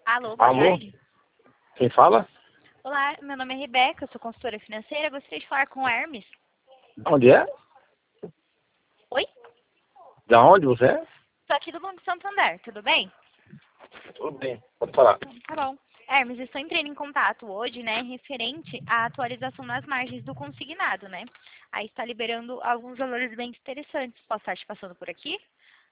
Alô, boa Alô? tarde. Quem fala? Olá, meu nome é Rebeca, eu sou consultora financeira. Gostaria de falar com o Hermes. Onde é? Oi? Da onde você é? Estou aqui do Banco Santander, tudo bem? Tudo bem, pode falar. Tá bom. Hermes, estou entrando em contato hoje, né, referente à atualização nas margens do consignado, né? Aí está liberando alguns valores bem interessantes. Posso estar te passando por aqui?